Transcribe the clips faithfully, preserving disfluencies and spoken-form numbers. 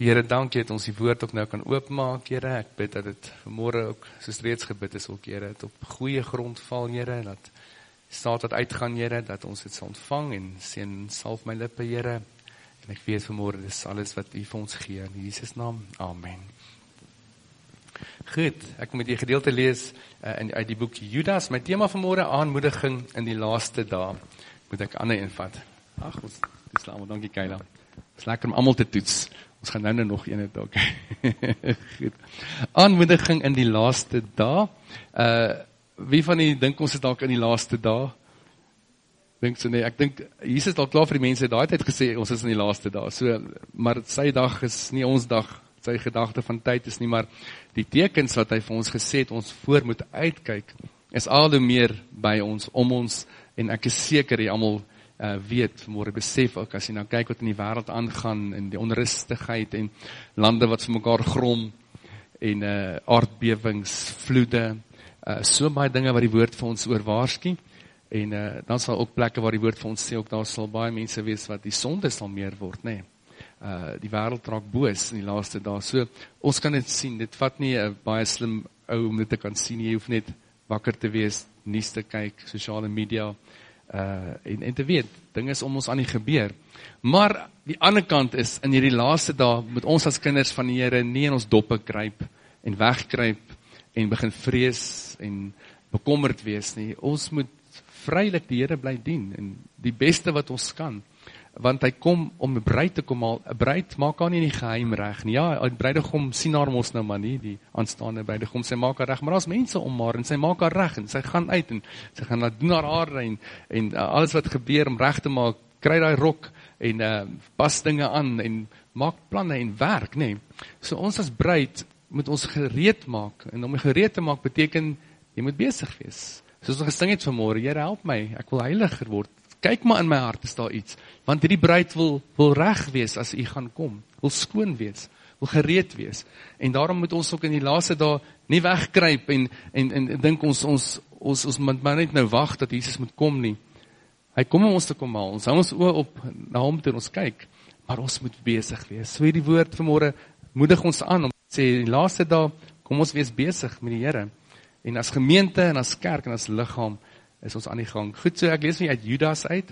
Here, dankie dat ons die woord ook nou kan oopmaak, Here. Ek bid dat dit vanmôre ook, soos reeds gebid is ook, Here, het op goeie grond val, Here, dat staat wat uitgaan, Here, dat ons dit sal ontvang en seën salf my lippe, Here. En ek weet vanmôre, dis alles wat U vir ons gee, in Jesus naam, amen. Goed, ek moet die gedeelte lees uh, in, uit die boek Judas. My tema vanmôre, aanmoediging in die laaste dae. Moet ek ander een vat? Ag, ons dis almal, dankie Kayla. Dis lekker om almal te toets. Ons gaan nou nou nog een het ook. Goed. Aanmoediging in die laaste dae. Uh, wie van die dink ons is dalk in die laaste dae? Dink so nee, ek dink Jesus het al klaar vir die mense daai tyd gesê ons is in die laaste dae. So, maar sy dag is nie ons dag. Sy gedagte van tyd is nie, maar die tekens wat hy vir ons gesê het, ons voor moet uitkyk, is al hoe meer by ons, om ons, en ek is seker, jy almal uh, weet, vanmôre besef ook, as jy nou kyk wat in die wêreld aangaan, en die onrustigheid, en lande wat vir mekaar grom, en uh, aardbewings, vloede, uh, so baie dinge wat die woord vir ons oor waarsku, en uh, dan sal ook plekke waar die woord vir ons sê, ook daar sal baie mense wees wat die sonde sal meer word, nee. Uh, die wêreld raak boos in die laaste dae. So, ons kan dit sien, dit vat nie 'n baie slim ou om dit te kan sien, jy hoef net wakker te wees, nuus te kyk, sosiale media, uh, en, en te weet, dinge is om ons aan die gebeur. Maar, die ander kant is, in hierdie laaste dae, moet ons as kinders van die Here nie in ons doppe kruip, en wegkruip, en begin vrees, en bekommerd wees nie. Ons moet vrylik die Here bly dien, en die beste wat ons kan, want hy kom om 'n bruid te kom al, 'n bruid maak haar nie in die geheim reg nie, ja, die bruidegom sien haar mos nou maar nie, die aanstaande bruidegom, sy maak haar reg, maar daar's mense om haar, en sy maak haar reg, en sy gaan uit, en sy gaan laat doen haar hare, en, en uh, alles wat gebeur om reg te maak, kry daai rok, en uh, pas dinge aan, en maak planne, en werk, nee, so ons as bruid, moet ons gereed maak, en om gereed te maak, beteken, jy moet besig wees, soos ons gesing het vanmôre, Here help my, ek wil heiliger word, kyk maar in my hart is daar iets, want hierdie bruid wil, wil reg wees as u gaan kom, wil skoon wees, wil gereed wees, en daarom moet ons ook in die laaste dae nie wegkruip, en, en, en dink ons, ons, ons, ons moet maar net nou wag, dat Jesus moet kom nie, hy kom om ons te kom haal, ons hou ons oë op, na hom toe ons kyk, maar ons moet besig wees, so hierdie woord vanmôre, moedig ons aan, om te sê, die laaste dae, kom ons wees besig met die Here, en as gemeente, en as kerk, en as liggaam, is ons aan die gang. Goed, so ek lees nie uit Judas uit.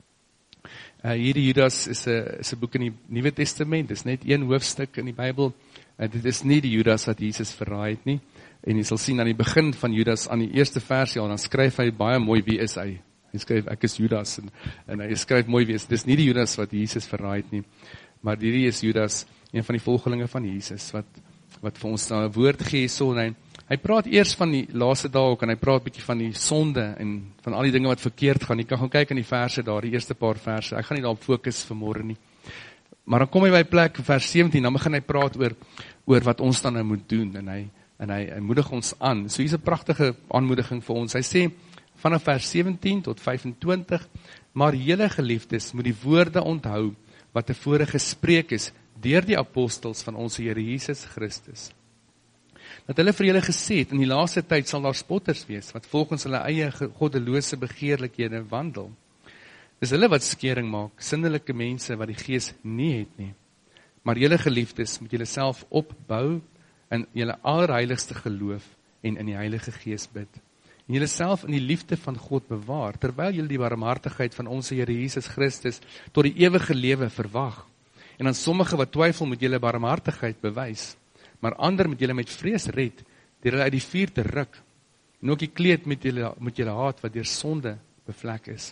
Uh, hierdie Judas is 'n is 'n boek in die Nuwe Testament, dis net een hoofstuk in die Bybel. Uh, dit is nie die Judas wat Jesus verraai het nie. En jy sal sien aan die begin van Judas, aan die eerste vers, ja, dan skryf hy baie mooi wie is hy. Hy skryf ek is Judas en, en hy skryf mooi wie is. Dis nie die Judas wat Jesus verraai het nie, maar hierdie is Judas, een van die volgelinge van Jesus wat wat vir ons nou 'n woord gee so en hy Hy praat eers van die laaste dae ook, en hy praat bietjie van die sonde, en van al die dinge wat verkeerd gaan. Jy kan gaan kyk in die verse daar, die eerste paar verse, ek gaan nie daarop fokus vanmôre nie. Maar dan kom hy by plek, vers sewentien, dan begin hy praat oor, oor wat ons dan nou moet doen, en hy, en hy, hy moedig ons aan. So hier is 'n pragtige aanmoediging vir ons. Hy sê, vanaf vers sewentien tot vyf-en-twintig, maar julle geliefdes, moet die woorde onthou, wat tevore gespreek is, deur die apostels van ons Here Jesus Christus. Dat hulle vir julle gesê het, in die laaste tyd sal daar spotters wees, wat volgens hulle eie goddelose begeerlikhede wandel. Dis hulle wat skering maak, sinnelike mense wat die Gees nie het nie. Maar julle geliefdes, moet julle self opbou in julle allerheiligste geloof en in die Heilige Gees bid. En julle self in die liefde van God bewaar, terwyl julle die barmhartigheid van ons Here Jesus Christus tot die ewige lewe verwag. En aan sommige wat twyfel, moet julle barmhartigheid bewys. Maar ander moet julle met vrees red, deur hulle uit die vuur te ruk, en ook die kleed met julle, met julle haat, wat deur sonde bevlek is.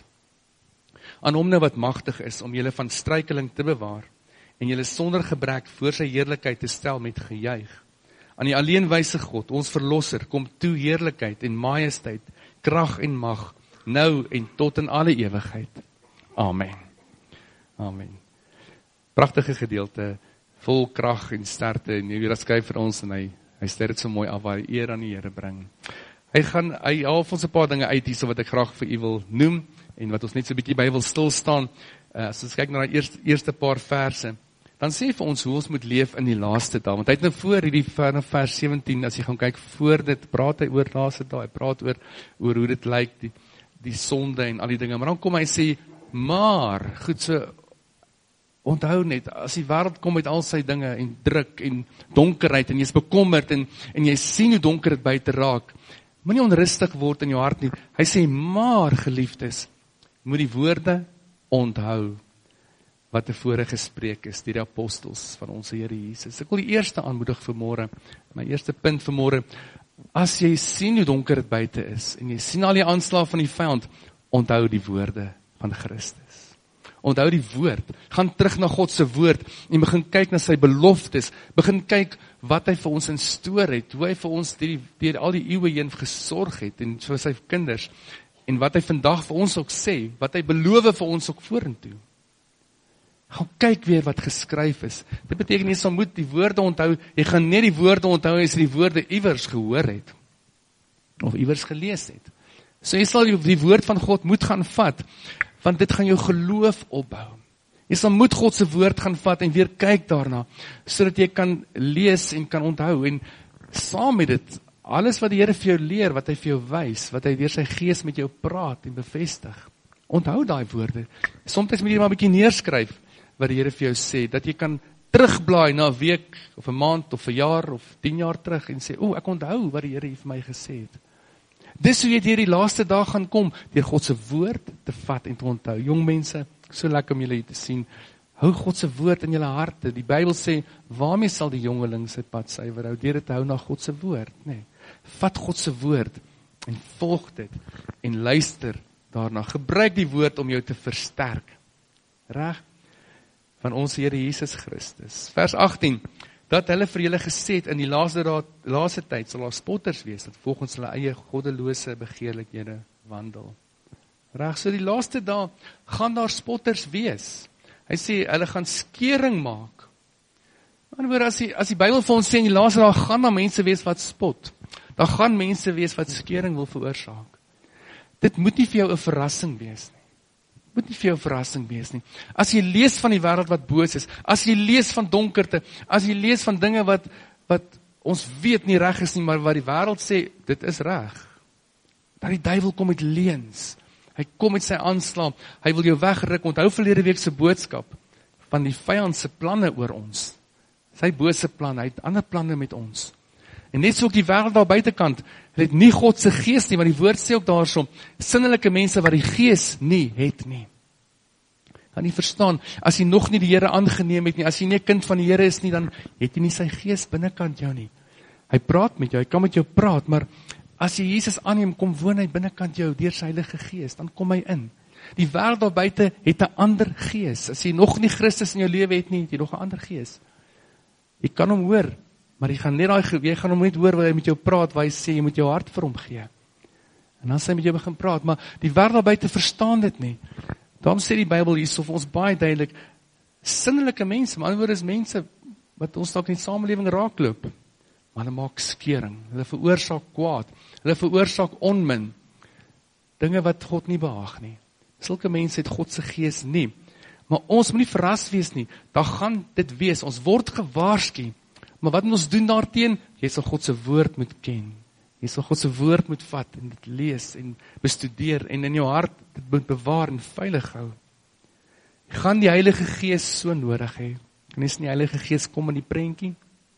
Aan hom nou wat magtig is, om julle van struikeling te bewaar, en julle sonder gebrek voor sy heerlikheid te stel met gejuig. Aan die alleenwyse God, ons verlosser, kom toe heerlikheid en majesteit, krag en mag, nou en tot in alle ewigheid. Amen. Amen. Pragtige gedeelte, vol krag en sterkte, en Judas skryf vir ons, en hy, hy stel dit so mooi af, waar hy eer aan die Here bring. Hy gaan, hy haal ons 'n paar dinge uit hier, so wat ek graag vir u wil noem, en wat ons net so 'n bietjie by wil stil staan, uh, as ons kyk na die eerste, eerste paar verse, dan sê vir ons hoe ons moet leef in die laaste dae, want hy het nou voor hierdie vanaf vers sewentien, as jy gaan kyk voor dit, praat hy oor laaste dae, hy praat oor, oor hoe dit lyk, die, die sonde en al die dinge, maar dan kom hy sê, maar, goed so, onthou net, as die wêreld kom met al sy dinge, en druk, en donkerheid, en jy is bekommerd, en, en jy sien hoe donker het buite raak, moenie onrustig word in jou hart nie. Hy sê, maar geliefdes, moet die woorde onthou, wat tevore gespreek is, deur die apostels van ons Here Jesus. Ek wil die eerste aanmoedig vanmôre, my eerste punt vanmôre, as jy sien hoe donker het buite is, en jy sien al die aanslae van die vyand, onthou die woorde van Christus. Onthou die woord, gaan terug na God se woord, en begin kyk na sy beloftes, begin kyk wat hy vir ons instoor het, hoe hy vir ons deur, deur al die eeue heen gesorg het, en vir sy kinders, en wat hy vandag vir ons ook sê, wat hy beloof vir ons ook vorentoe. Gaan kyk weer wat geskryf is. Dit beteken jy sal moet die woorde onthou, jy gaan net die woorde onthou as jy die woorde iewers gehoor het, of iewers gelees het. So jy sal die woord van God moet gaan vat, want dit gaan jou geloof opbou. Jy sal moet God se woord gaan vat en weer kyk daarna, sodat jy kan lees en kan onthou, en saam met dit, alles wat die Here vir jou leer, wat hy vir jou wys, wat hy deur sy gees met jou praat en bevestig, onthou daai woorde. Soms moet jy maar 'n bietjie neerskryf, wat die Here vir jou sê, dat jy kan terugblaai na 'n week, of 'n maand, of 'n jaar, of tien jaar terug, en sê, o, ek onthou wat die Here vir my gesê het. Dis hoe jy deur die laaste dag gaan kom, deur God se woord te vat en te onthou. Jong mense, so lekker om julle hier te sien, hou God se woord in julle harte. Die Bybel sê, waarmee sal die jongeling sy pad suiwer hou? Deur dit te hou na God se woord, nee. Vat God se woord, en volg dit, en luister daarna. Gebruik die woord om jou te versterk. Reg? Van ons Here Jesus Christus. Vers agttien, dat hulle vir julle gesê het, in die laaste, daad, laaste tyd sal daar spotters wees, dat volgens hulle eie goddelose begeerlikhede wandel. Reg, so die laaste dae gaan daar spotters wees. Hy sê, hulle gaan skering maak. Maar oor as die, as die Bybel vir ons sê, in die laaste dae gaan daar mense wees wat spot. Daar gaan mense wees wat skering wil veroorsaak. Dit moet nie vir jou 'n verrassing wees nie. Moet nie vir jou verrassing wees nie. As jy lees van die wêreld wat boos is, as jy lees van donkerte, as jy lees van dinge wat, wat ons weet nie reg is nie, maar wat die wêreld sê, dit is reg. Dat die duiwel kom met leuns. Hy kom met sy aanslag, hy wil jou wegruk. Onthou verlede week se boodskap van die vyand se planne oor ons. Sy bose planne, hy het ander planne met ons. En net so ook die wêreld daar buitekant, hy het nie God se gees nie, want die woord sê ook daarso, sinnelike mense wat die gees nie het nie. Kan nie verstaan, as jy nog nie die Here aangeneem het nie, as jy nie 'n kind van die Here is nie, dan het jy nie sy gees binnekant jou nie. Hy praat met jou, hy kan met jou praat, maar as jy Jesus aanneem, kom woon hy binnekant jou deur sy Heilige Gees, dan kom hy in. Die wêreld daar buite het 'n ander gees. As jy nog nie Christus in jou lewe het nie, het jy nog 'n ander gees. Jy kan hom hoor, maar jy gaan net daai jy gaan hom net hoor waar hy met jou praat, waar hy sê jy moet jou hart vir hom gee. En dan sê hy met jou begin praat, maar die wêreld daar buite verstaan dit nie. Daarom sê die Bybel hierso vir ons baie duidelik, sinnelike mense, maar anders is mense wat ons dalk in die samelewing raakloop, maar hulle maak skering, hulle veroorsaak kwaad, hulle veroorsaak onmin, dinge wat God nie behaag nie. Sulke mense het God se gees nie, maar ons moet nie verras wees nie, daar gaan dit wees, ons word gewaarsku, maar wat moet ons doen daarteen? Jy sal God se woord moet ken, jy sal God se woord moet vat, en dit lees, en bestudeer, en in jou hart dit moet bewaar, en veilig hou. Jy gaan die Heilige Gees so nodig hê, en as die Heilige Gees kom in die prentjie,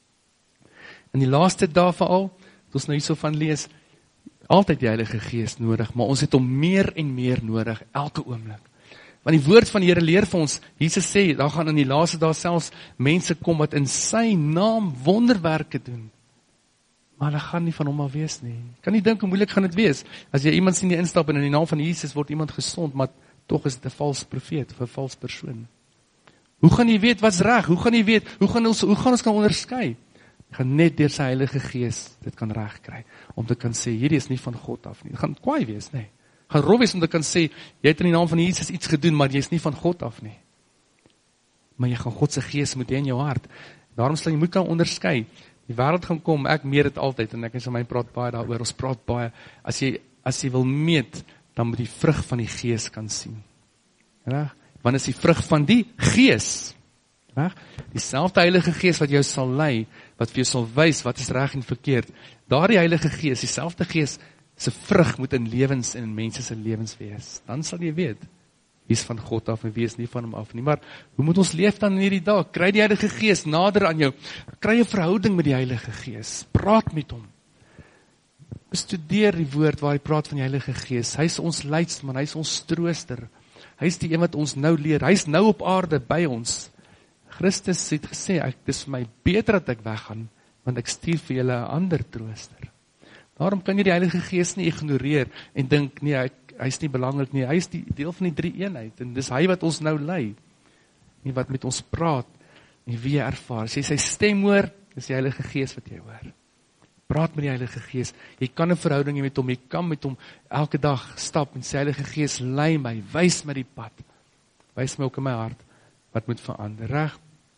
in die laaste dae veral, het ons nou hierso van lees, altyd die Heilige Gees nodig, maar ons het hom meer en meer nodig, elke oomblik. Want die woord van die Here leer vir ons, Jesus sê, daar gaan in die laaste dae selfs mense kom wat in sy naam wonderwerke doen, maar hulle gaan nie van hom af wees nie. Kan nie dink hoe moeilik gaan dit wees, as jy iemand sien die instap en in die naam van Jesus word iemand gesond, maar tog is dit 'n vals profeet, of 'n vals persoon. Hoe gaan jy weet wat's reg? Hoe gaan jy weet, hoe gaan ons, hoe gaan ons kan onderskei? Jy gaan net deur sy Heilige Gees dit kan regkry, om te kan sê, hierdie is nie van God af nie. Dit gaan kwaai wees, nee. Gaan rof wees om te kan sê, jy het in die naam van Jesus iets gedoen, maar jy is nie van God af nie. Maar jy gaan God se Gees moet hê in jou hart. Daarom sal jy moet kan onderskei. Die wêreld gaan kom, ek meet dit altyd, en ek en my praat baie daaroor, ons praat baie, as jy, as jy wil meet, dan moet die vrug van die Gees kan sien. Reg? Want is die vrug van die Gees. Reg? Dieselfde Heilige Gees wat jou sal lei, wat vir jou sal wys, wat is reg en verkeerd. Daardie Heilige Gees, dieselfde Gees, se vrug moet in lewens en in mense se lewens wees. Dan sal jy weet, wie is van God af en wie is nie van hom af nie. Maar hoe moet ons leef dan in hierdie dag? Kry die Heilige Gees nader aan jou. Kry 'n verhouding met die Heilige Gees. Praat met hom. Bestudeer die woord waar hy praat van die Heilige Gees. Hy is ons leidsman, hy is ons trooster. Hy is die een wat ons nou leer. Hy is nou op aarde by ons. Christus het gesê, ek, dis vir my beter dat ek weggaan, want ek stuur vir julle 'n ander trooster. Daarom kan jy die Heilige Gees nie ignoreer en dink, nee, hy, hy is nie belangrik nie. Hy is die deel van die drie eenheid, en dis hy wat ons nou lei, en wat met ons praat, en wie jy ervaar. As jy sy stem hoor, is die Heilige Gees wat jy hoor. Praat met die Heilige Gees. Jy kan 'n verhouding hê met hom, jy kan met hom elke dag stap, en sê, Heilige Gees, lei my, wys my die pad. Wys my ook in my hart, wat moet verander, reg?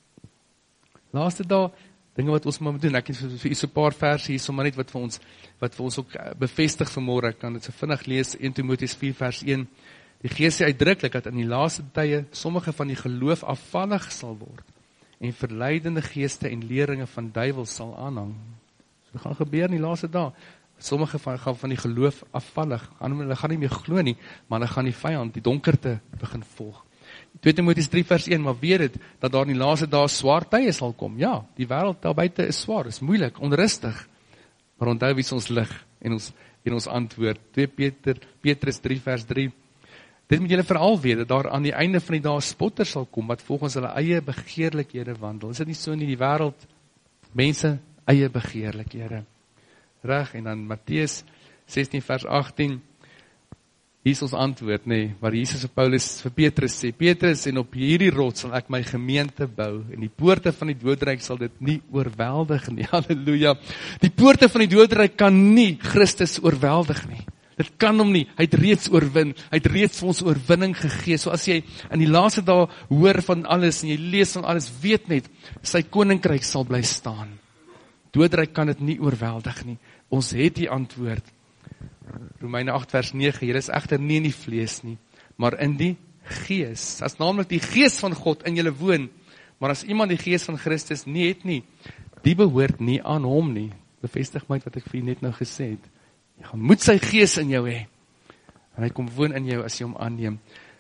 Laaste dag, dinge wat ons maar moet doen, ek het vir so 'n paar verse hier, sommer net wat vir ons, wat vir ons ook bevestig vanmôre, ek kan dit so vinnig lees, Eerste Timoteus vier vers een, die Gees sê uitdruklik, dat in die laaste tye, sommige van die geloof afvallig sal word, en verleidende geeste en leringe van duiwels sal aanhang. So dit gaan gebeur in die laaste dae, sommige van, gaan van die geloof afvallig, hulle gaan nie meer glo nie, maar hulle gaan die vyand, die donkerte begin volg. Tweede Timoteus drie vers een, maar weet dit, dat daar in die laaste dae swaar tye sal kom. Ja, die wêreld daar buite is swaar, is moeilik, onrustig. Maar onthou wie is ons lig en ons, en ons antwoord. Tweede Peter, Petrus drie vers drie. Dit moet julle veral weet, dat daar aan die einde van die dae spotters sal kom, wat volgens hulle eie begeerlikhede wandel. Is dit nie so in die wêreld? Mense, eie begeerlikhede. Reg, en dan Matteus sestien vers agttien, hier is ons antwoord, nee, waar Jesus op Paulus vir Petrus sê, Petrus, en op hierdie rots sal ek my gemeente bou, en die poorte van die doodryk sal dit nie oorweldig nie, halleluja, die poorte van die doodryk kan nie Christus oorweldig nie, dit kan hom nie, hy het reeds oorwin, hy het reeds vir ons oorwinning gegee, so as jy in die laaste dae hoor van alles, en jy lees van alles, weet net, sy koninkryk sal bly staan, doodryk kan dit nie oorweldig nie, ons het die antwoord, Romeine agt vers nege, julle is egter nie in die vlees nie, maar in die gees. As naamlik die gees van God in julle woon, maar as iemand die gees van Christus nie het nie, die behoort nie aan hom nie. Bevestig my wat ek vir net nou gesê het. Jy gaan moet sy gees in jou hê. En hy kom woon in jou as jy hom aanneem.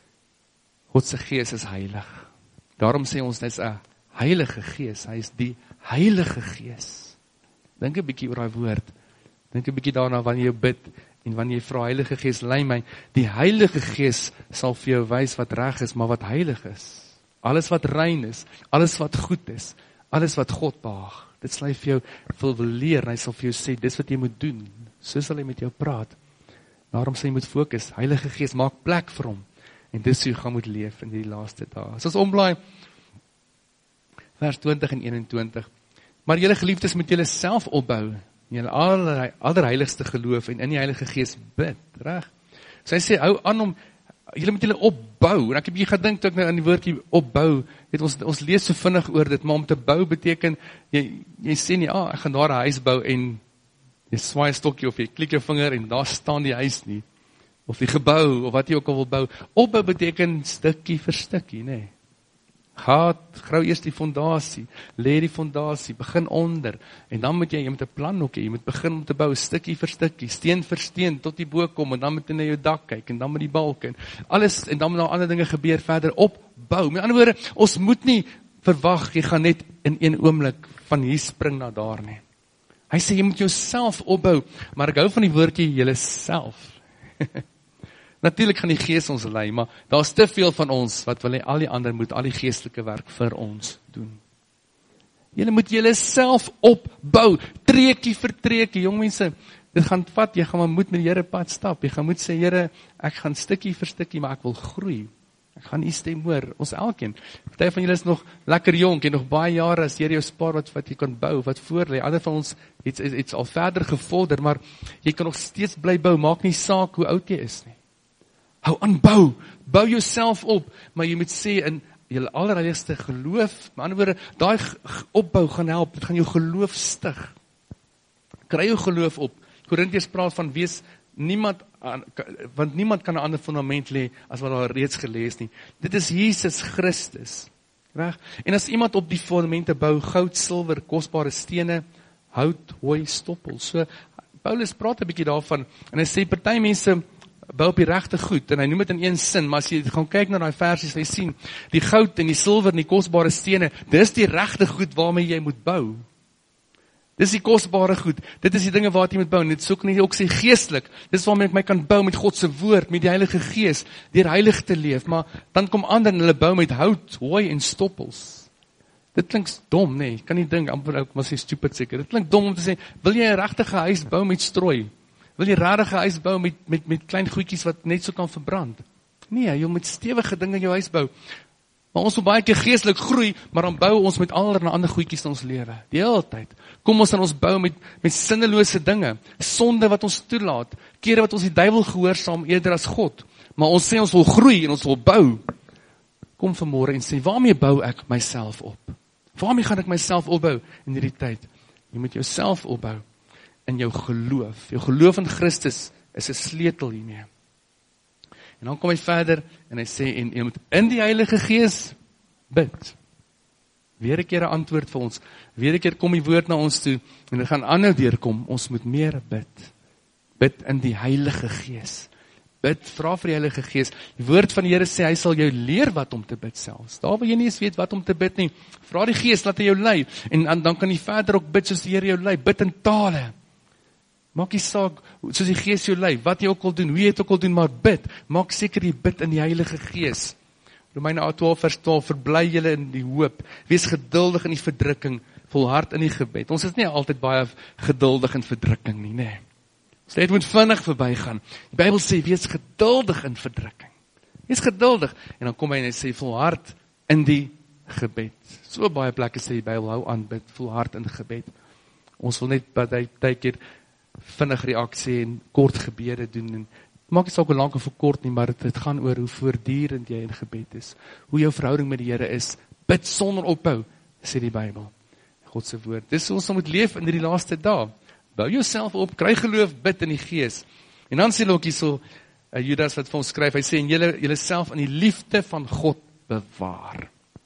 God se gees is heilig. Daarom sê ons net 'n heilige gees. Hy is die heilige gees. Dink 'n bietjie oor daai woord. Dink 'n bietjie daarna wanneer jy bid en wanneer jy vra, Heilige Gees, lei my, die Heilige Gees sal vir jou wys wat reg is, maar wat heilig is. Alles wat rein is, alles wat goed is, alles wat God behaag. Dit sal hy vir jou wil, wil leer, en hy sal vir jou sê, dis wat jy moet doen. So sal hy met jou praat. Daarom sê jy moet fokus, Heilige Gees, maak plek vir hom. En dis hoe jy gaan moet leef in die laaste dae. As ons omblaai, vers twintig en eenentwintig. Maar julle geliefdes moet julle self opbou, julle aller, allerheiligste geloof en in die Heilige Gees bid, reg? So hy sê, hou aan om, julle moet julle opbou, en ek heb hier gedink, toe ek nou aan die woordjie opbou, het ons, ons lees so vinnig oor dit, maar om te bou beteken, jy, jy sê nie, ah, ek gaan daar 'n huis bou, en jy swaai 'n stokkie, of jy klik jou vinger, en daar staan die huis nie, of die gebou, of wat jy ook al wil bou, opbou beteken stukkie vir stukkie, nee, Gaat, grou eers die fondasie, lê die fondasie, begin onder, en dan moet jy, jy moet 'n plan ook hê, jy moet begin om te bou, stukkie vir stukkie, steen vir steen, tot die bo kom, en dan moet jy na jou dak kyk, en dan met die balk, en alles, en dan moet daar ander dinge gebeur, verder opbou. Met ander woorde, ons moet nie verwag, jy gaan net in een oomblik van hier spring na daar nie. Hy sê, jy moet jouself opbou, maar ek hou van die woordjie, jylle self. Natuurlijk gaan die gees ons lei, maar daar is te veel van ons, wat wil hy, al die ander moet, al die geestelike werk vir ons doen. Julle moet julle self opbou, treekie vir treekie, jong mense, dit gaan vat, jy gaan maar moet met die Here pad stap, jy gaan moet sê, Here, ek gaan stukkie vir stukkie, maar ek wil groei, ek gaan u stem hoor, ons elkeen, party van julle is nog lekker jonk, en nog baie jare, as Here jou spaar, wat, wat jy kan bou, wat voorlê, ander van ons, het, het, het al verder gevorder, maar jy kan nog steeds bly bou, maak nie saak hoe oud jy is nie. Hou aan bou, bou jouself op, maar jy moet sê in jou allerheiligste geloof, met ander woorde, daai opbou gaan help, dit gaan jou geloof stig. Kry jou geloof op. Korintiërs praat van wees niemand, want niemand kan 'n ander fundament lê as wat daar reeds gelees nie. Dit is Jesus Christus. Reg? En as iemand op die fundamente bou, goud, silwer, kosbare stene, hout, hooi, stoppel. So Paulus praat 'n bietjie daarvan en hy sê party mense bou op die regte goed, en hy noem dit in een sin, maar as jy gaan kyk na die versies, jy sien, die goud en die silwer en die kosbare stene, dis die regte goed waarmee jy moet bou. Dis die kosbare goed, dit is die dinge waar jy moet bou, en dit soek nie ook sê geestelik, dis waarmee ek my kan bou met God se woord, met die Heilige Gees, deur heilig te leef, maar dan kom ander en hulle bou met hout, hooi en stoppels. Dit klink dom, nee, ek kan nie dink, amper ook, maar sê stupid seker, dit klink dom om te sê, wil jy 'n regtige huis bou met strooi? Wil jy regtig 'n huis bou met, met, met klein goedjies wat net so kan verbrand? Nee, jy moet stewige dinge in jou huis bou. Maar ons wil baie keer geestelik groei, maar dan bou ons met allerlei ander goedjies in ons lewe. Die hele tyd. Kom ons dan ons bou met, met sinnelose dinge, sonde wat ons toelaat, kere wat ons die duiwel gehoorsaam eerder as God. Maar ons sê ons wil groei en ons wil bou. Kom vanmôre en sê, waarmee bou ek myself op? Waarmee gaan ek myself opbou in hierdie tyd? Jy moet jouself opbou in jou geloof. Jou geloof in Christus is 'n sleutel hiermee. En dan kom hy verder en hy sê, en jy moet in die Heilige Gees bid. Weer 'n keer 'n antwoord vir ons. Weer 'n keer kom die woord na ons toe en dit gaan aanhou deurkom. Ons moet meer bid. Bid in die Heilige Gees. Bid, vra vir die Heilige Gees. Die woord van die Here sê, hy sal jou leer wat om te bid selfs. Daar waar jy nie eens weet wat om te bid nie, vra die Gees, laat hy jou lei. En, en dan kan jy verder ook bid soos die Here jou lei. Bid in tale. Maak nie saak, soos die Gees jou lei, wat jy ook al doen, hoe jy het ook al doen, maar bid. Maak seker jy bid in die Heilige Gees. Romeine twaalf vers twaalf, verbly julle in die hoop. Wees geduldig in die verdrukking, volhard in die gebed. Ons is nie altyd baie geduldig in verdrukking nie, nee. Dit moet vinnig verbygaan. Die Bybel sê, wees geduldig in verdrukking. Wees geduldig. En dan kom hy en hy sê, volhard in die gebed. So baie plekke sê die Bybel, hou aan bid, volhard in gebed. Ons wil net by die keer vinnig reaksie en kort gebede doen. En maak nie saak hoe lank of hoe kort nie, maar dit, dit gaan oor hoe voortdurend jy in gebed is. Hoe jou verhouding met die Here is. Bid sonder ophou, sê die Bybel. God se woord. Dis hoe ons moet leef in die laaste dae. Bou jouself op, kry geloof, bid in die Gees. En dan sê ook hier so, uh, Judas wat vir ons skryf, hy sê, en julle, julle self in die liefde van God bewaar.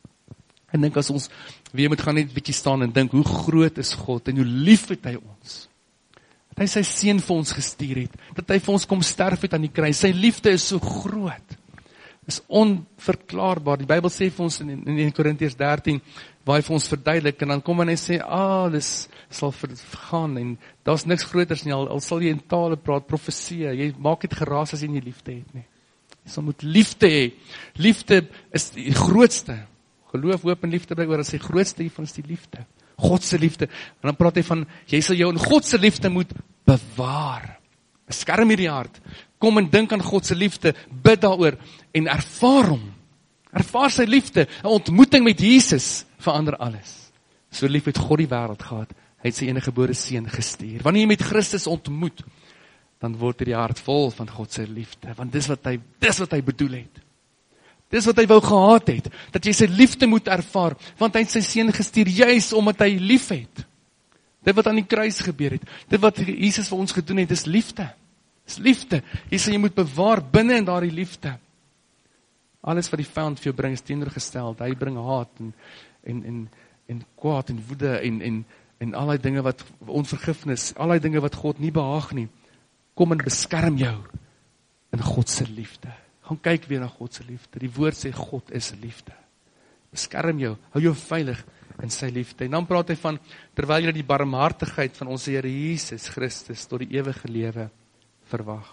En dink as ons weer moet gaan net 'n bietjie staan en dink, hoe groot is God, en hoe lief het hy ons. Dat hy sy seun vir ons gestuur het, dat hy vir ons kom sterf het aan die kruis, sy liefde is so groot. Is onverklaarbaar, die Bybel sê vir ons in, in, in Korintiërs dertien, waar hy vir ons verduidelik, en dan kom hy en hy sê, alles sal vergaan, en daar is niks groters nie, al, al sal jy in tale praat, profesie, jy maak het geraas as jy nie liefde het nie. Jy sal moet liefde hê. Liefde is die grootste. Geloof, hoop en liefde bly oor, as die grootste hiervan is die liefde. God se liefde. En dan praat hy van, jy sal jou in God se liefde moet bewaar. Beskerm hierdie hart. Kom en dink aan God se liefde, bid daaroor, en ervaar hom. Ervaar sy liefde. 'n Ontmoeting met Jesus verander alles. So lief het God die wêreld gehad, hy het sy enige gebore seun gestuur. Wanneer jy met Christus ontmoet, dan word hierdie hart vol van God se liefde, want dis wat hy, dis wat hy bedoel het. Dis wat hy wou gehad het, dat jy sy liefde moet ervaar, want hy het sy seun gestuur, juis omdat hy lief het. Dit wat aan die kruis gebeur het, dit wat Jesus vir ons gedoen het, is liefde. Dis liefde. Jy sê jy moet bewaar binne in daardie liefde. Alles wat die vyand vir jou bring is teenoorgestel. Hy bring haat en en en en kwaad en woede en en en allerlei dinge wat onvergifnis, allerlei dinge wat God nie behaag nie. Kom en beskerm jou in God se liefde. Gaan kyk weer na God se liefde. Die woord sê God is liefde. Beskerm jou, hou jou veilig in sy liefde. En dan praat hy van, terwyl jy die barmhartigheid van ons Here Jesus Christus tot die ewige lewe verwag.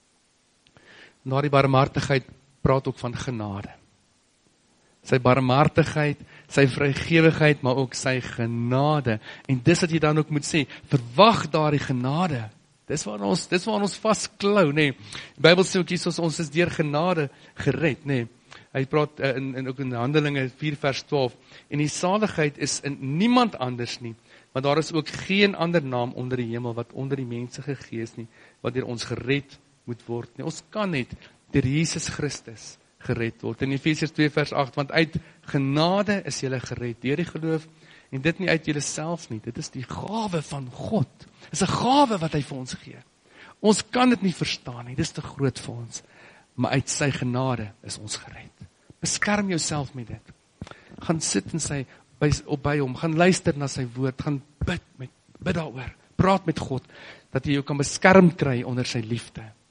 Na die barmhartigheid praat ook van genade. Sy barmhartigheid, sy vrygewigheid, maar ook sy genade. En dis wat jy dan ook moet sê, verwag daardie genade. Dis waar ons, dis waar ons vasklou, nee. Die Bybel sê ook hier, soos ons is deur genade gered, nee. Hy praat in, in, ook in Handelinge vier vers twaalf, en die saligheid is in niemand anders nie, want daar is ook geen ander naam onder die hemel, wat onder die mense gegee is nie, wat deur ons gered moet word nie. Ons kan net deur Jesus Christus gered word. In Efesiërs twee vers agt, want uit genade is julle gered, deur die geloof, en dit nie uit julle self nie, dit is die gawe van God. Dit is 'n gawe wat hy vir ons gee. Ons kan dit nie verstaan nie, dit is te groot vir ons, maar uit sy genade is ons gered. Beskerm jouself met dit. Gaan sit in sy, by, op by hom, gaan luister na sy woord, gaan bid, met, bid daaroor, praat met God, dat jy jou kan beskerm kry onder sy liefde.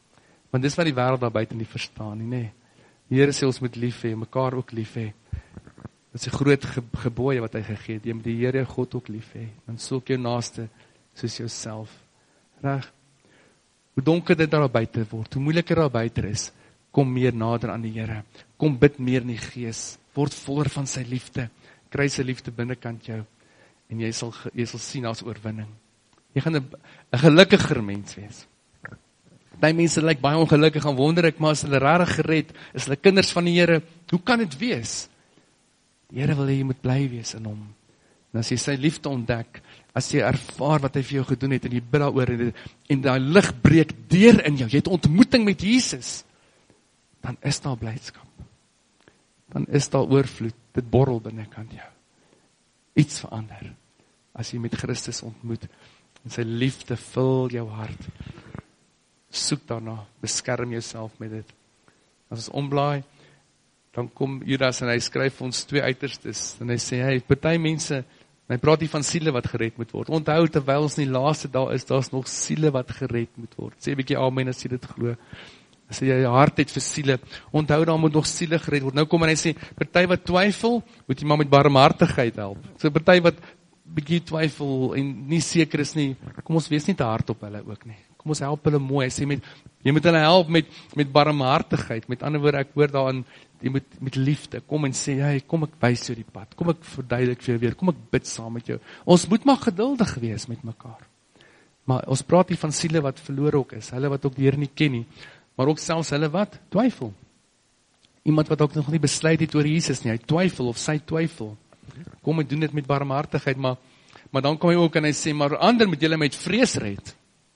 Want dis wat die wêreld daar buite nie verstaan nie, nee. Die Here sê ons moet lief hê, mekaar ook lief hê. Dit is 'n groot ge gebooie wat hy gegee het. Jy moet die Here God ook lief hê. Dan soek jou naaste soos jouself. Reg? Hoe donker dit daar buite word, hoe moeiliker daar buite is, kom meer nader aan die Here. Kom bid meer in die Gees. Word voller van sy liefde. Kry sy liefde binnekant jou. En jy sal jy sal sien as oorwinning. Jy gaan 'n 'n gelukkiger mens wees. Daai mense lyk baie ongelukkig en wonder ek, maar as hulle regtig gered, is hulle kinders van die Here, hoe kan dit wees? Die Here wil hê jy moet bly wees in hom. En as jy sy liefde ontdek, as jy ervaar wat hy vir jou gedoen het, en jy bid daaroor, en, en daai lig breek deur in jou, jy het ontmoeting met Jesus, dan is daar blydskap. Dan is daar oorvloed, dit borrel binnekant jou. Iets verander, as jy met Christus ontmoet, en sy liefde vul jou hart. Soek daarna, beskerm jouself met dit. As ons omblaai, dan kom Judas en hy skryf vir ons twee uiterstes, en hy sê, hey, party mense, en hy praat hier van siele wat gered moet word. Onthou, terwyl ons in die laaste dae is, daar's nog siele wat gered moet word. Sê 'n bietjie amen as jy dit glo. As jy jou hart het vir siele, onthou, daar moet nog siele gered word. Nou kom en hy sê, party wat twyfel, moet jy maar met barmhartigheid help. So party wat bietjie twyfel en nie seker is nie, kom ons wees nie te hard op hulle ook nie. Kom ons help hulle mooi. Hy sê met jy moet hulle help met met barmhartigheid. Met ander woorde, ek hoor daarin jy moet met liefde kom en sê, hey, kom ek wys jou die pad. Kom ek verduidelik vir jou weer. Kom ek bid saam met jou. Ons moet maar geduldig wees met mekaar. Maar ons praat hier van siele wat verlore ook is, hulle wat ook die Here nie ken nie, maar ook selfs hulle wat twyfel. Iemand wat ook nog nie besluit het oor Jesus nie, hy twyfel of sy twyfel. Kom en doen dit met barmhartigheid, maar maar dan kom hy ook en hy sê, maar ander moet julle met vrees red.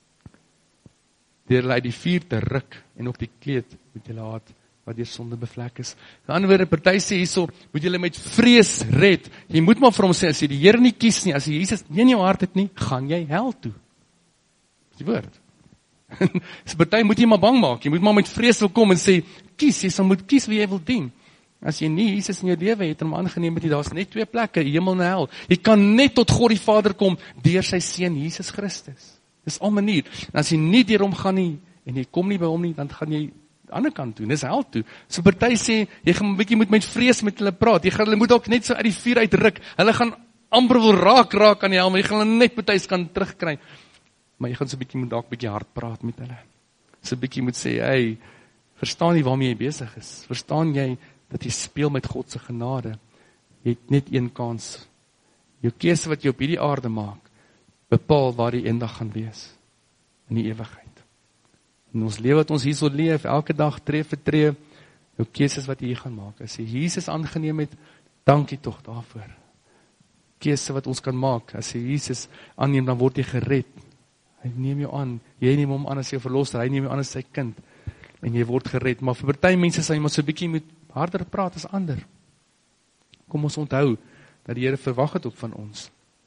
Deur hulle uit die vuur te ruk en ook die kleed moet julle haat wat deur sonde bevlek is. In ander woorde, party sê hierso, moet julle met vrees red. Jy moet maar vir hom sê, as jy die Here nie kies nie, as jy Jesus nie in jou hart het nie, gaan jy hel toe. Dis die woord. So party moet jy maar bang maak. Jy moet maar met vrees wil kom en sê, kies, jy sal moet kies wie jy wil dien. As jy nie Jesus in jou lewe het en hom aangeneem het, daar's net twee plekke, hemel en hel. Jy kan net tot God die Vader kom deur sy seun Jesus Christus. Dis al manier. En as jy nie deur hom gaan nie en jy kom nie by hom nie, dan gaan jy ander kant toe, dis hel toe. So party sê, jy gaan 'n bietjie moet met vrees met hulle praat. Jy gaan hulle moet ook net so uit die vuur uitruk. Hulle gaan amper wil raak raak aan die hel, maar jy gaan hulle net party kan terugkry. Maar jy gaan so 'n bietjie moet dalk 'n bietjie hard praat met hulle. So 'n bietjie moet sê, hey, verstaan jy waarmee jy besig is? Verstaan jy dat jy speel met God se genade? Jy het net een kans. Jou keuse wat jy op hierdie aarde maak, bepaal waar die eendag gaan wees in die ewigheid. In ons lewe wat ons hier so leef, elke dag tree vir tree, jou keuses wat jy hier gaan maak. As jy Jesus aangeneem het, dankie tog daarvoor. Keuse wat ons kan maak, as jy Jesus aanneem, dan word jy gered. Hy neem jou aan, jy neem hom aan as jou verlosser, hy neem jou aan as sy kind, en jy word gered. Maar vir party mense sal jy maar so 'n bietjie moet harder praat as ander. Kom ons onthou, dat die Here verwag het ook van ons.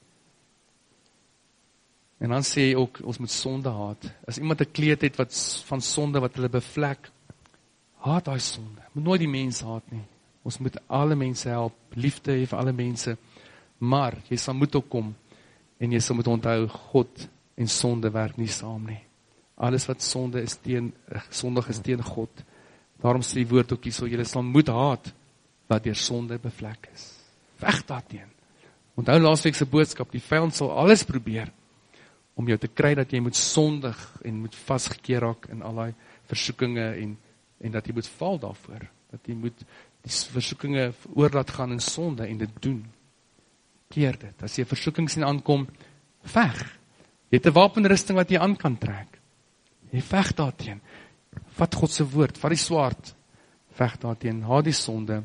En dan sê hy ook, ons moet sonde haat. As iemand 'n kleed het wat van sonde wat hulle bevlek, haat daai sonde. Moet nooit die mense haat nie. Ons moet alle mense help, liefde hê vir alle mense. Maar jy sal moet ook kom en jy sal moet onthou, God en sonde werk nie saam nie. Alles wat sonde is teen sondig is teen God. Daarom sê die woord ook hier so, jy sal moet haat wat deur sonde bevlek is. Veg daarteen. Onthou laasweek se boodskap, die vyand sal alles probeer om jou te kry dat jy moet sondig en moet vasgekeer raak in al daai versoekinge en en dat jy moet val daarvoor, dat jy moet die versoekinge oor laat gaan in sonde en dit doen. Keer dit. As jy versoeking sien aankom, veg. Jy het 'n wapenrusting wat jy aan kan trek. Jy veg daarteen. Vat God se woord, vat die swaard. Veg daarteen, haat die sonde.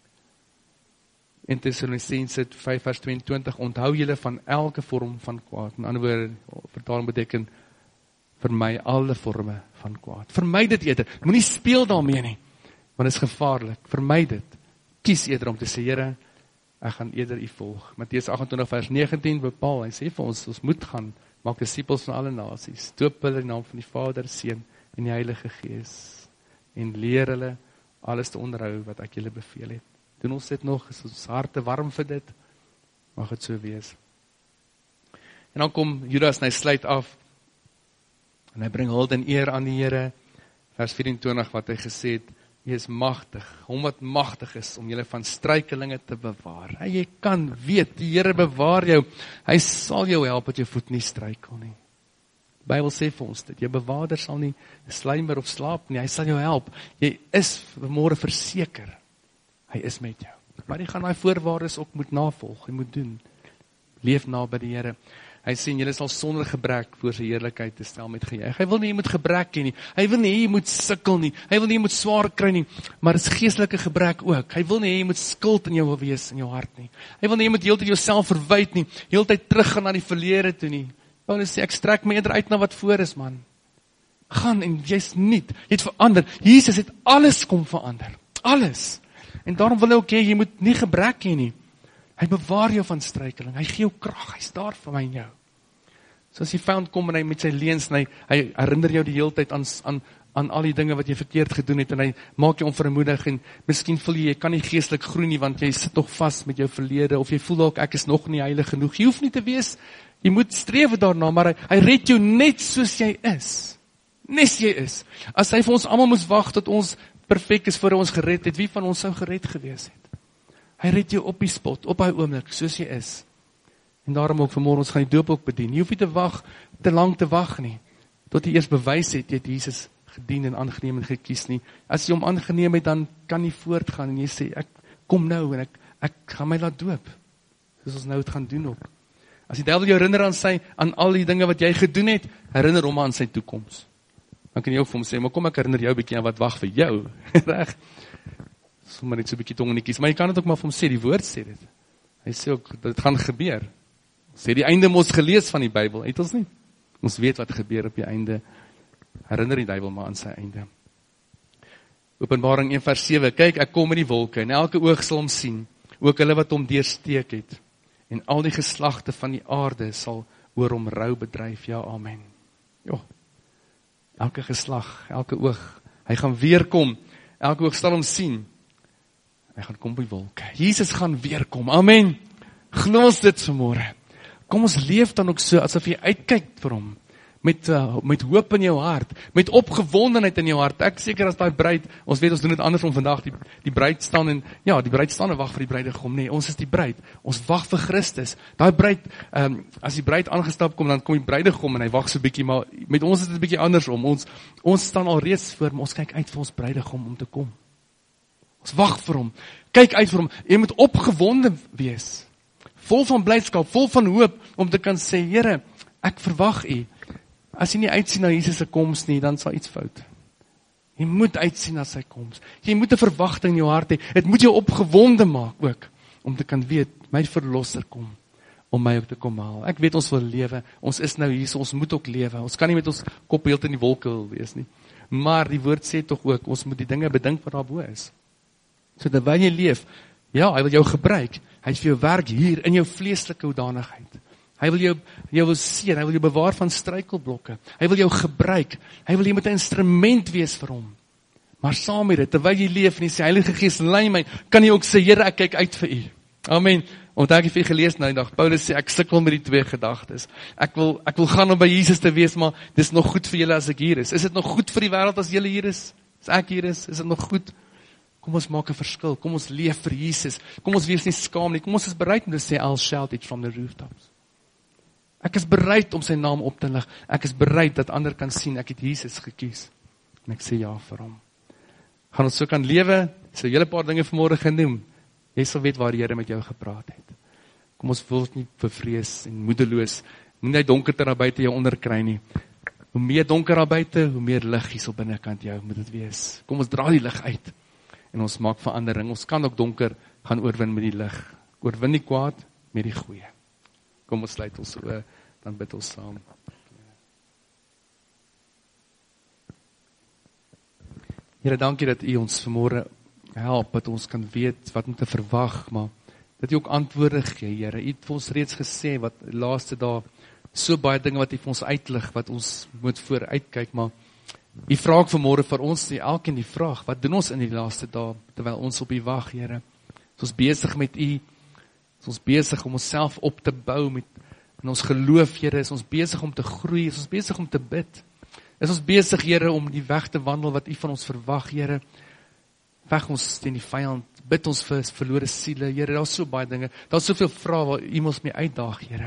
In Tessalonisense vyf vers tweeëntwintig, onthou julle van elke vorm van kwaad. In ander woorde, vertaling beteken, vermy alle vorme van kwaad. Vermy dit eerder. Moenie speel daarmee nie, want dit is gevaarlik. Vermy dit. Kies eerder om te sê, Here, ek gaan eerder u volg. Matteus agt en twintig vers negentien bepaal, hy sê vir ons, ons moet gaan, maak disippels van alle nasies, doop hulle in die naam van die Vader, Seun en die Heilige Gees, en leer hulle alles te onderhou wat ek julle beveel het. Doen ons dit nog, is ons harte warm vir dit, mag het so wees. En dan kom Judas en hy sluit af, en hy bring hulde en eer aan die Here, vers vyf-en-twintig wat hy gesê het, hy is magtig, hom wat magtig is om julle van struikelinge te bewaar. En jy kan weet, die Here bewaar jou, hy sal jou help dat jou voet nie struikel nie. Die Bybel sê vir ons dit, jou bewaarder sal nie sluimer of slaap nie, hy sal jou help. Jy is vanmôre verseker, hy is met jou. Maar jy gaan daai voorwaardes ook moet navolg, jy moet doen. Leef na by die Here. Hy sê, julle sal sonder gebrek voor sy heerlikheid te stel met gejuig. Hy wil nie jy moet gebrek hê nie. Hy wil nie jy moet sukkel nie. Hy wil nie jy moet swaar kry nie. Maar dit is geestelike gebrek ook. Hy wil nie jy moet skuld in jou wil wees, in jou hart nie. Hy wil nie jy moet heeltyd jouself verwyd nie. Heeltyd teruggaan na die verlede toe nie. Paulus sê, ek strek my eerder uit na wat voor is, man. Gaan en jy's nuut. Jy het verander. Jesus het alles kom verander. Alles. En daarom wil hy ook hê, jy moet nie gebrek hê nie. Hy bewaar jou van struikeling, hy gee jou krag, hy's daar vir my en jou. So as die vyand kom en hy met sy leuns, en hy, hy herinner jou die hele tyd aan, aan, aan al die dinge wat jy verkeerd gedoen het, en hy maak jou onvermoedig, en miskien voel jy, jy kan nie geestelik groei nie, want jy sit nog vas met jou verlede, of jy voel ook, ek is nog nie heilig genoeg. Jy hoef nie te wees, jy moet streef daarna, maar hy, hy red jou net soos jy is. Net soos jy is. As hy vir ons almal moes wag tot ons perfek is voor hy ons gered het, wie van ons sou gered gewees het? Hy red jou op die spot, op hy oomblik, soos jy is. En daarom ook vanmôre ons gaan die doop ook bedien. Jy hoef nie te wag, te lang te wag nie, tot jy eers bewys het, jy het Jesus gedien en aangeneem en gekies nie. As jy hom aangeneem het, dan kan jy voortgaan en jy sê, ek kom nou en ek, ek gaan my laat doop. Soos ons nou het gaan doen ook. As die duiwel jou herinner aan sy, aan al die dinge wat jy gedoen het, herinner hom aan sy toekoms. Dan kan jy ook vir hom sê, maar kom ek herinner jou 'n bietjie aan wat wag vir jou. Reg? Sommer net so 'n bietjie tongenetjies, maar jy kan dit ook maar vir hom sê, die woord sê dit. Hy sê ook, dit gaan gebeur. Sê die einde mos gelees van die Bybel, het ons nie? Ons weet wat gebeur op die einde. Herinner die duiwel maar aan sy einde. Openbaring een vers sewe, kyk, ek kom in die wolke, en elke oog sal hom sien, ook hulle wat hom deursteek het, en al die geslagte van die aarde sal oor hom rou bedryf, ja, amen. Jo, elke geslag, elke oog, hy gaan weer kom, elke oog sal hom sien, hy gaan kom by wolke. Jesus gaan weer kom. Amen. Glo ons dit vanmôre. Kom ons leef dan ook so, asof jy uitkyk vir hom. Met, uh, met hoop in jou hart. Met opgewondenheid in jou hart. Ek seker as daai bruid, ons weet ons doen dit andersom vandag, die, die bruid staan en, ja, die bruid staan en wag vir die bruidegom. Nee, ons is die bruid. Ons wag vir Christus. Daai bruid, um, as die bruid aangestap kom, dan kom die bruidegom en hy wag so bietjie, maar met ons is dit 'n bietjie andersom. Ons, ons staan al reeds voor, maar ons kyk uit vir ons bruidegom om te kom. Ons wag vir hom, kyk uit vir hom, jy moet opgewonde wees, vol van blydskap, vol van hoop, om te kan sê, Here, ek verwag u, as jy nie uitsien na Jesus se koms nie, dan sal iets fout. Jy moet uitsien na sy koms, jy moet 'n verwagting in jou hart hê, het moet jou opgewonde maak ook, om te kan weet, my verlosser kom, om my ook te kom haal. Ek weet ons wil lewe, ons is nou hier, so ons moet ook lewe, ons kan nie met ons kop heeltyd in die wolke wil wees nie, maar die woord sê tog ook, ons moet die dinge bedink wat daarbo is. So terwyl jy leef, ja, hy wil jou gebruik, hy het vir jou werk hier in jou vleeslike hoedanigheid. Hy wil jou, jou wil seën, hy wil jou bewaar van struikelblokke, hy wil jou gebruik, hy wil jy met 'n instrument wees vir hom. Maar saam met dit, terwyl jy leef en jy sê, Heilige Gees, lei my, kan jy ook sê, Here, ek kyk uit vir u. Amen. Want ek het vir gelees nou die dag, Paulus sê, ek sukkel met die twee gedagtes. Ek wil, ek wil gaan om by Jesus te wees, maar dis nog goed vir julle as ek hier is. Is dit nog goed vir die wêreld as julle hier is? As ek hier is, is dit nog goed? Kom ons maak 'n verskil, kom ons leef vir Jesus, kom ons wees nie skaam nie, kom ons is bereid om te sê, I'll shout it from the rooftops. Ek is bereid om sy naam op te lig, ek is bereid dat ander kan sien, ek het Jesus gekies, en ek sê ja vir hom. Gaan ons so kan lewe, so 'n hele paar dinge vanmôre genoem, jy sal weet waar die Here met jou gepraat het. Kom ons word nie bevrees en moedeloos, moenie die donkerte daar buite jou onderkry nie. Hoe meer donker daar buite, hoe meer lig hier so binnekant jou moet dit wees. Kom ons dra die lig uit. En ons maak verandering, ons kan ook donker gaan oorwin met die lig. Oorwin die kwaad met die goeie. Kom ons sluit ons oë, dan bid ons saam. Here, dankie dat u ons vanmôre help, dat ons kan weet wat om te verwag, maar dat u ook antwoorde gee, Here. U het vir ons reeds gesê, wat laaste dae, so baie dinge wat u vir ons uitlig, wat ons moet vooruitkyk, maar u vra ook vanmôre vir ons, die elkeen die vraag, wat doen ons in die laaste dae, terwyl ons op u wag, Here? Is ons besig met u, is ons besig om onsself op te bou met in ons geloof, Here, is ons besig om te groei, is ons besig om te bid, Is ons besig, Here, om die weg te wandel wat U van ons verwag, Here? Weg ons teen die vyand, bid ons vir verlore siele, Here, daar is so baie dinge, daar is soveel vrae waar U ons mee uitdaag, Here.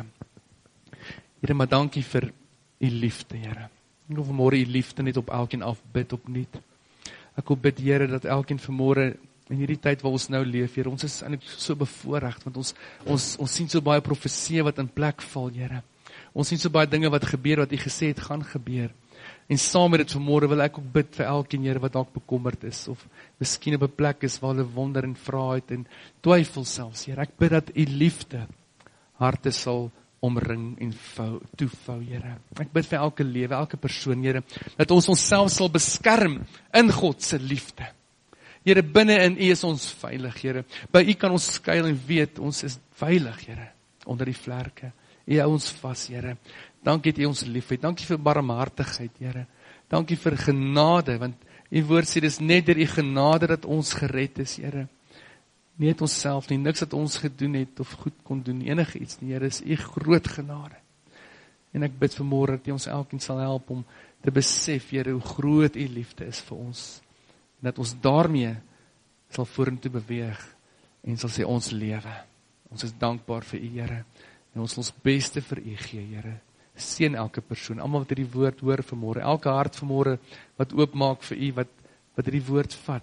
Here, maar dankie vir U liefde, Here. Ek wil vanmôre U liefde net op elkeen afbid opnuut. Ek wil bid, Here, dat elkeen vanmôre in hierdie tyd waar ons nou leef, Here, ons is eintlik so bevoorreg, want ons, ons, ons sien so baie profeseë wat in plek val, Here. Ons sien so baie dinge wat gebeur, wat U gesê het gaan gebeur. En saam met dit vanmôre wil ek ook bid vir elkeen, Here, wat dalk bekommerd is, of miskien op 'n plek is waar hulle wonder en vra het, en twyfel selfs, Here. Ek bid dat U liefde harte sal omring en vou, toevou, Here. Ek bid vir elke lewe, elke persoon, Here, dat ons onsself sal beskerm in God se liefde. Here, binne in U is ons veilig, Here. By U kan ons skuil en weet, ons is veilig, Here, onder die vlerke. U hou ons vas, Here. Dankie dat U ons liefhet. Dankie vir barmhartigheid, Here. Dankie vir genade, want U woord sê, dis net deur U genade dat ons gered is, Here. Nie het ons self nie, niks wat ons gedoen het of goed kon doen, enige iets nie, Here, is U groot genade. En ek bid vanmôre dat U ons elkeen sal help om te besef, Here, hoe groot U liefde is vir ons. En dat ons daarmee sal vorentoe beweeg en sal sê, ons lewe. Ons is dankbaar vir U, Here. En ons sal ons beste vir U gee, Here. Seën elke persoon, almal wat hierdie woord hoor vanmôre, elke hart vanmôre wat oopmaak vir U, wat, wat hierdie woord vat.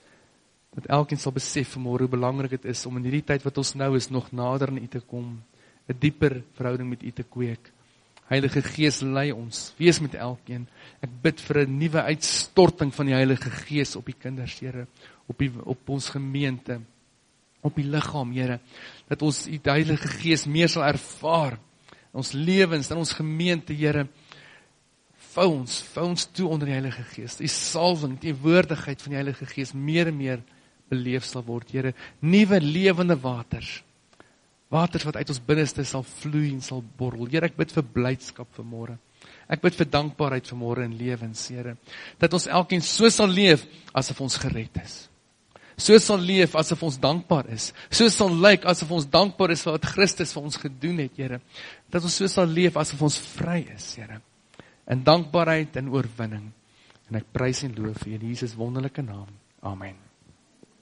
Dat elkeen sal besef vanmôre hoe belangrik dit is om in hierdie tyd wat ons nou is, nog nader aan U te kom, 'n dieper verhouding met U te kweek. Heilige Gees lei ons, wees met elkeen. Ek bid vir 'n nuwe uitstorting van die Heilige Gees op die kinders, Here, op die, op ons gemeente, op die liggaam, Here, dat ons die Heilige Gees meer sal ervaar in ons lewens, in ons gemeente, Here. Vou ons, vou ons toe onder die Heilige Gees. Die salwing, die woordigheid van die Heilige Gees meer en meer beleef sal word, Here. Nuwe lewende waters. Waters wat uit ons binneste sal vloei en sal borrel. Here, ek bid vir blydskap vanmôre. Ek bid vir dankbaarheid vanmôre in lewens, Here. Dat ons elkeen so sal leef asof ons gered is. So sal leef asof ons dankbaar is. So sal lyk asof ons dankbaar is vir wat Christus vir ons gedoen het, Here. Dat ons so sal leef asof ons vry is, Here. In dankbaarheid en oorwinning. En ek prys en loof U in Jesus wonderlike naam. Amen.